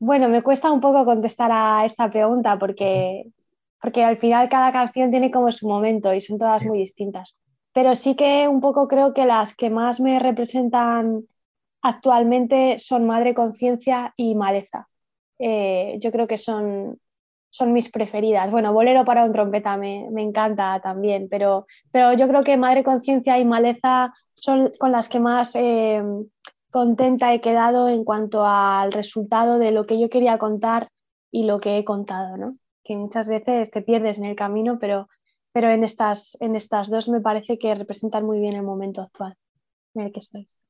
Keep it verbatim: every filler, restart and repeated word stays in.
Bueno, me cuesta un poco contestar a esta pregunta porque, porque al final cada canción tiene como su momento y son todas muy distintas. Pero sí que un poco creo que las que más me representan actualmente son Madre Conciencia y Maleza. Eh, yo creo que son, son mis preferidas. Bueno, Bolero para un trompeta me, me encanta también, pero, pero yo creo que Madre Conciencia y Maleza son con las que más eh, contenta he quedado en cuanto al resultado de lo que yo quería contar y lo que he contado, ¿no? Que muchas veces te pierdes en el camino, pero, pero en estas, en estas dos me parece que representan muy bien el momento actual en el que estoy.